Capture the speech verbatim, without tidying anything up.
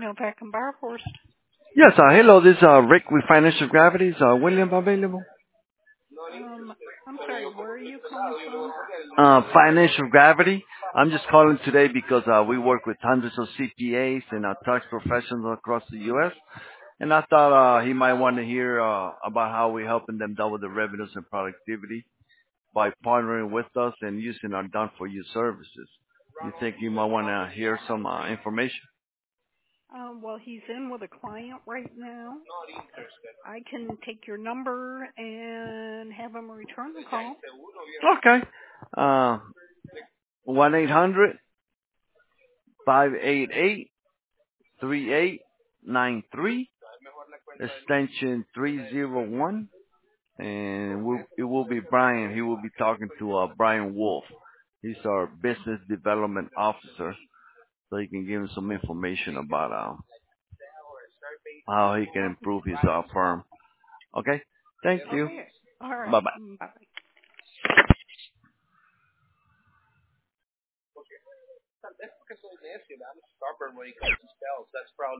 Novak and Barhorst. Yes, uh, hello, this is uh, Rick with Financial Gravity. Is uh, William available? Um, I'm sorry, where are you calling from? Uh, Financial Gravity. I'm just calling today because uh, we work with hundreds of C P As and uh, tax professionals across the U S. And I thought uh, he might want to hear uh, about how we're helping them double their revenues and productivity by partnering with us and using our done-for-you services. You think you might want to hear some uh, information? Um, well, he's in with a client right now. I can take your number and have him return the call. Okay. Uh, one eight hundred five eight eight three eight nine three, extension three zero one, and we'll, it will be Brian. He will be talking to uh, Brian Wolf. He's our business development officer, so he can give him some information about uh, how he can improve his uh, firm. Okay? Thank you. Okay. All right. Bye-bye. Bye.